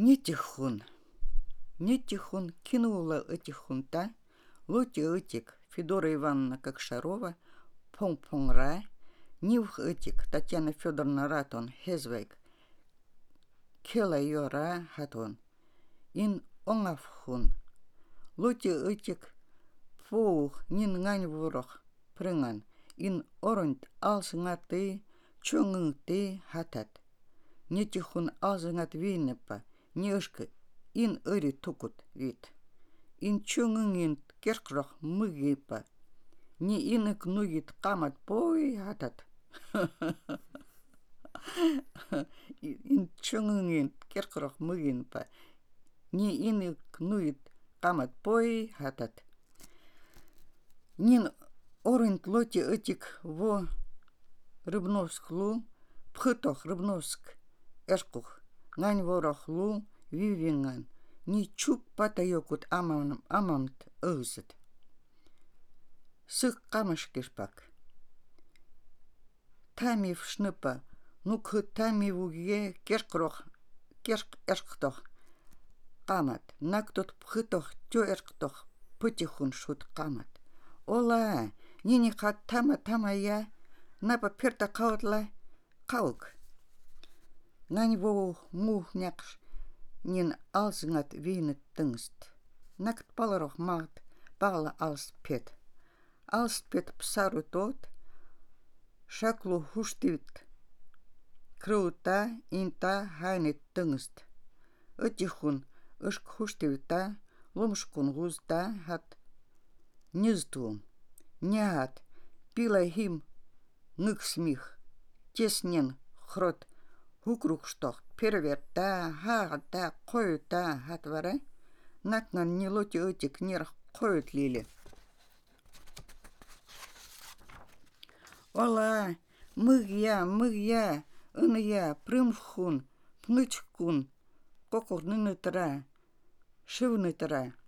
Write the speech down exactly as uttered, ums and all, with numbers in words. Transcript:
Не тихун. Не тихун кинула этихунта, лоти этик Федора Ивановна Кокшарова, пон-пон-ра, нивх этик Татьяна Федоровна Ратон Хезвейк, кела йора хатон, ин онгавхун, лоти этик пух нин ngань ворох прынган, ин оронт алсыңаты, чоңыңты хатат. Не тихун алсыңат винепа, нешка ин ыри тукут вид. Ин чоңыңин керкрох мыгипа, не инок нугит камат пой хатат. Ин чоңыңин керкрох мыгинпа, не инок нугит камат пой хатат. Нин орынт лоти этик во Рыбновск лу, пхытох Рыбновск эшкух, ngань ворох лу вивинган, ни чук патайокут амам амамт ызет. Сых камышкишпак. Тамив шныпа, нук тамивуге керкрох, керк эшктох камат, нактот пхытох тё эшктох пытихун шут камат. Ола, нини хат тама тама я, напа перта каутла каук. Ngань во мух някш, нин алсыңат вейнет тыңст. Накт паларох мagt, пала алс пет. Алс пет псару тот, шаклу хуштивит. Крута инта хайнет тыңст. Этихун ышк хуштивита, ломшкун гузда хат низтум. Нят, пила хим нык смих, теснен хрот, хукрук штох, перверта, хагата, койта хатвара, накнан не лоти этик нерх коют лили. Ола, мыгья, мыгья, ыныя, прымхун, пнычкун, кокор нынытыра, шивнытыра.